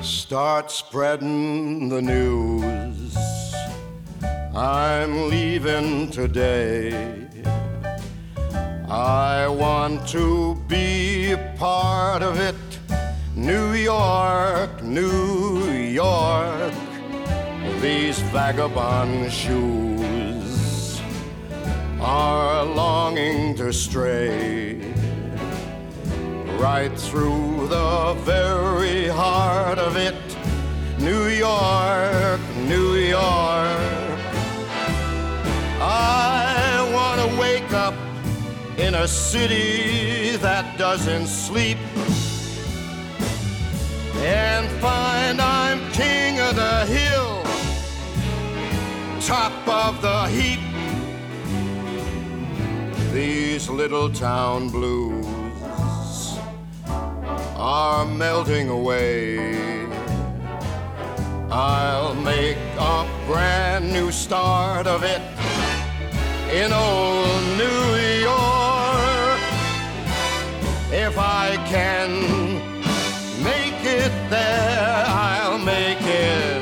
Start spreading the news. I'm leaving today. I want to be a part of it. New York, New York. These vagabond shoes are longing to stray right through the very heart of it. New York, New York. I want to wake up in a city that doesn't sleep and find I'm king of the hill, top of the heap. These little town blues are melting away. I'll make a brand new start of it in old New York. If I can make it there, I'll make it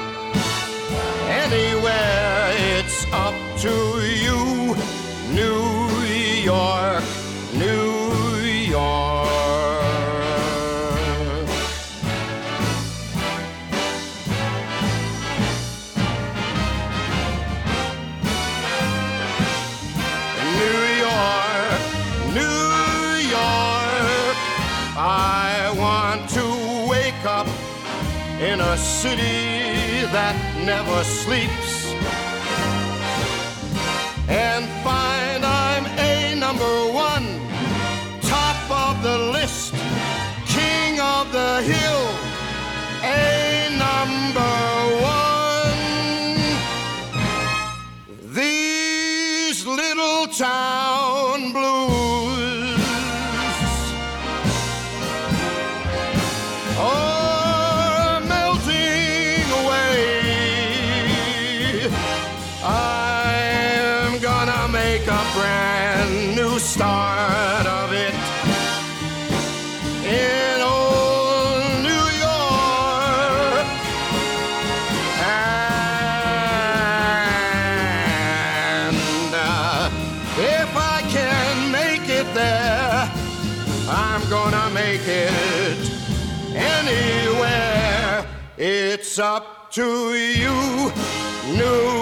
anywhere. It's up to you, New York, New York. In a city that never sleeps and find I'm a number one, top of the list, king of the hill, a number one. These little town blues make a brand new start of it in old New York. And if I can make it there, I'm gonna make it anywhere. It's up to you, New